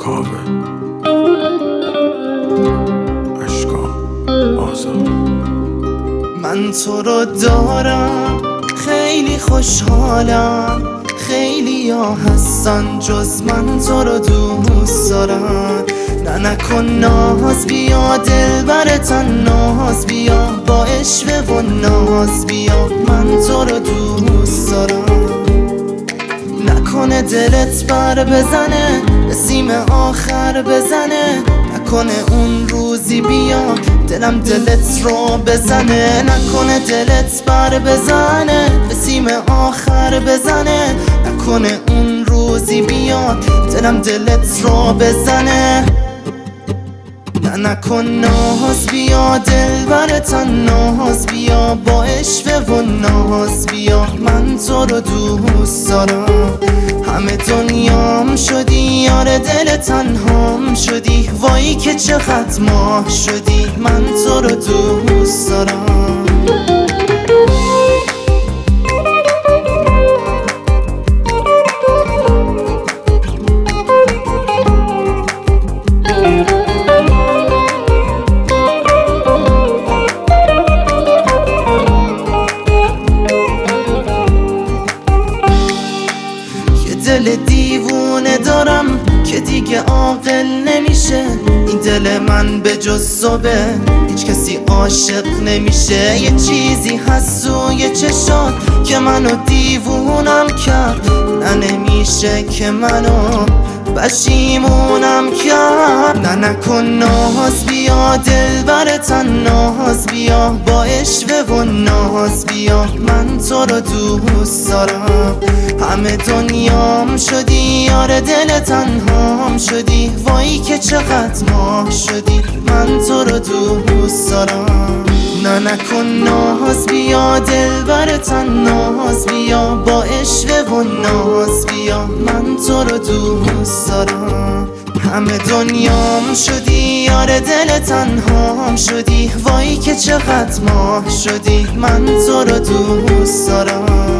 کاوه اشکام آزاد. من تو رو دارم خیلی خوشحالم، خیلی ها هستن جز من تو رو دوست دارم. نه نکن ناز بیا دلبرتن ناز بیا، با عشوه و ناز بیا من تو رو دوست دارم. نکنه دلت بر بزنه سیم آخر بزنه، نکنه اون روزی بیا دلم دلت رو بزنه. نکنه دلت بر بزنه سیم آخر بزنه، نکنه اون روزی بیاد دلم دلت رو بزنه. نکن ناز بیا دلبرتن ناز بیا، با عشوه و ناز بیا من تو رو دوست دارم. همه دنیام شدی یار دل تنهام شدی، وای که چقدر ماه شدی من تو رو دوست دارم. دل دیوونه دارم که دیگه عاقل نمیشه، این دل من به جز صبح هیچ کسی عاشق نمیشه. یه چیزی هست سوی چشات که منو دیوونم کرد، نه نمیشه که منو پشیمونم کرد. نکن ناز بیا دلبرتن ناز بیا، با عشوه و ناز بیا من تو رو دوست دارم. همه دنیام شدی یار دل تنهام شدی، وای که چقدر ماه شدی من تو رو دوست دارم. نکن ناز بیا دلبرتن ناز بیا، با عشوه و ناز بیا من تو رو دوست دارم. همه دنیام شدی یار دل تنهام شدی، وای که چقدر ماه شدی من تو رو دوست دارم.